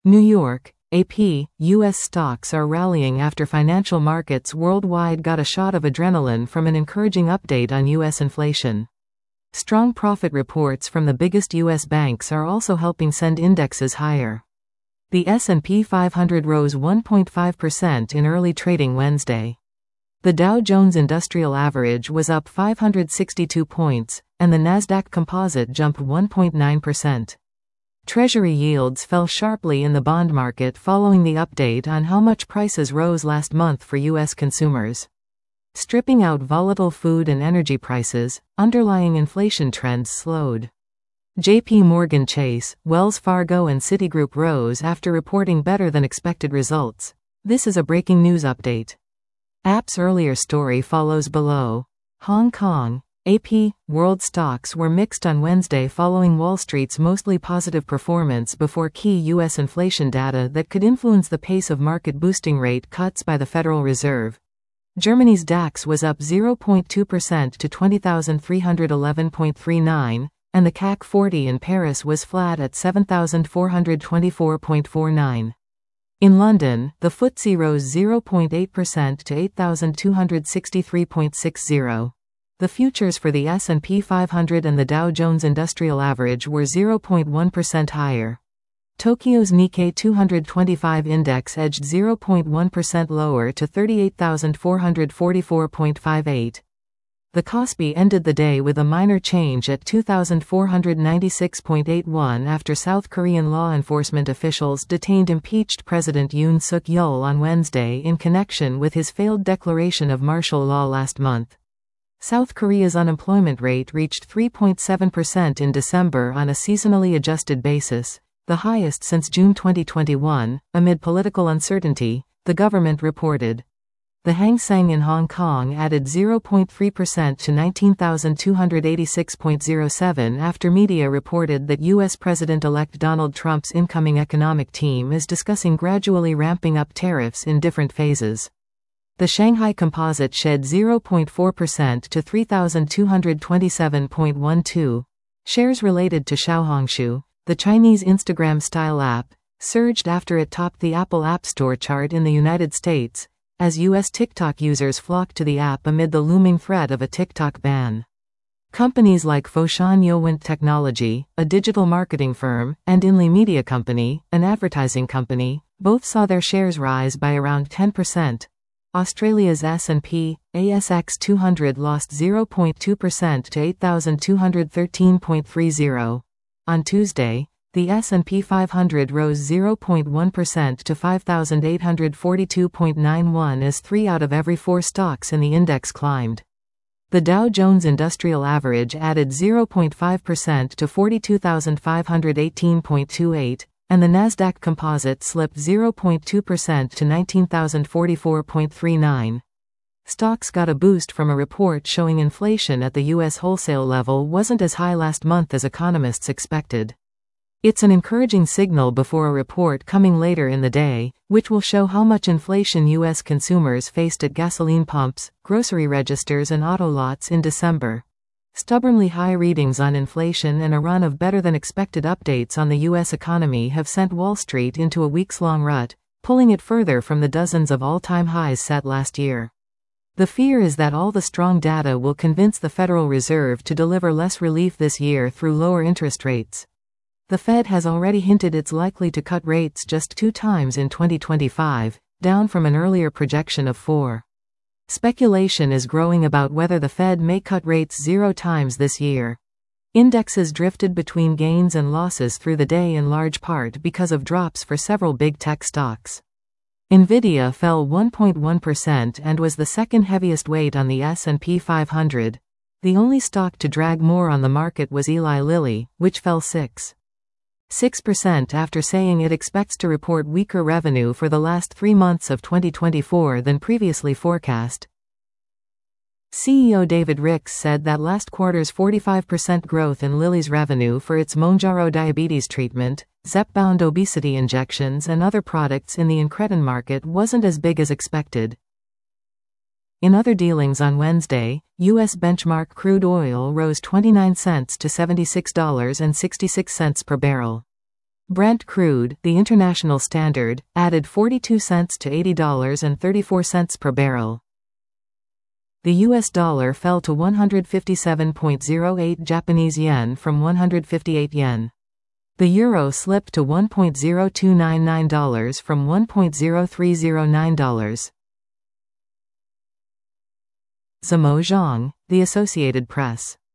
New York, AP, U.S. stocks are rallying after financial markets worldwide got a shot of adrenaline from an encouraging update on U.S. inflation. Strong profit reports from the biggest U.S. banks are also helping send indexes higher. The S&P 500 rose 1.5% in early trading Wednesday. The Dow Jones Industrial Average was up 562 points, and the Nasdaq Composite jumped 1.9%. Treasury yields fell sharply in the bond market following the update on how much prices rose last month for U.S. consumers. Stripping out volatile food and energy prices, underlying inflation trends slowed. J.P. Morgan Chase, Wells Fargo and Citigroup rose after reporting better than expected results. This is a breaking news update. AP's earlier story follows below. Hong Kong, AP, world stocks were mixed on Wednesday following Wall Street's mostly positive performance before key U.S. inflation data that could influence the pace of market boosting rate cuts by the Federal Reserve. Germany's DAX was up 0.2% to 20,311.39, and the CAC 40 in Paris was flat at 7,424.49. In London, the FTSE rose 0.8% to 8,263.60. The futures for the S&P 500 and the Dow Jones Industrial Average were 0.1% higher. Tokyo's Nikkei 225 index edged 0.1% lower to 38,444.58. The Kospi ended the day with a minor change at 2,496.81 after South Korean law enforcement officials detained impeached President Yoon Suk-yeol on Wednesday in connection with his failed declaration of martial law last month. South Korea's unemployment rate reached 3.7% in December on a seasonally adjusted basis, the highest since June 2021, amid political uncertainty, the government reported. The Hang Seng in Hong Kong added 0.3% to 19,286.07 after media reported that U.S. President-elect Donald Trump's incoming economic team is discussing gradually ramping up tariffs in different phases. The Shanghai Composite shed 0.4% to 3,227.12. Shares related to Xiaohongshu, the Chinese Instagram-style app, surged after it topped the Apple App Store chart in the United States, as U.S. TikTok users flocked to the app amid the looming threat of a TikTok ban. Companies like Foshan Yowent Technology, a digital marketing firm, and Inly Media Company, an advertising company, both saw their shares rise by around 10%. Australia's S&P/ASX 200 lost 0.2% to 8,213.30. On Tuesday, the S&P 500 rose 0.1% to 5,842.91 as 3 out of every 4 stocks in the index climbed. The Dow Jones Industrial Average added 0.5% to 42,518.28, and the Nasdaq Composite slipped 0.2% to 19,044.39. Stocks got a boost from a report showing inflation at the U.S. wholesale level wasn't as high last month as economists expected. It's an encouraging signal before a report coming later in the day, which will show how much inflation U.S. consumers faced at gasoline pumps, grocery registers and auto lots in December. Stubbornly high readings on inflation and a run of better-than-expected updates on the U.S. economy have sent Wall Street into a weeks-long rut, pulling it further from the dozens of all-time highs set last year. The fear is that all the strong data will convince the Federal Reserve to deliver less relief this year through lower interest rates. The Fed has already hinted it's likely to cut rates just 2 times in 2025, down from an earlier projection of 4. Speculation is growing about whether the Fed may cut rates 0 times this year. Indexes drifted between gains and losses through the day in large part because of drops for several big tech stocks. Nvidia fell 1.1% and was the second heaviest weight on the S&P 500. The only stock to drag more on the market was Eli Lilly, which fell 6% after saying it expects to report weaker revenue for the last 3 months of 2024 than previously forecast. CEO David Ricks said that last quarter's 45% growth in Lilly's revenue for its Mounjaro diabetes treatment, Zepbound obesity injections and other products in the incretin market wasn't as big as expected. In other dealings on Wednesday, U.S. benchmark crude oil rose 29 cents to $76.66 per barrel. Brent crude, the international standard, added 42 cents to $80.34 per barrel. The US dollar fell to 157.08 Japanese yen from 158 yen. The euro slipped to $1.0299 from $1.0309. Zhamo Zhang, The Associated Press.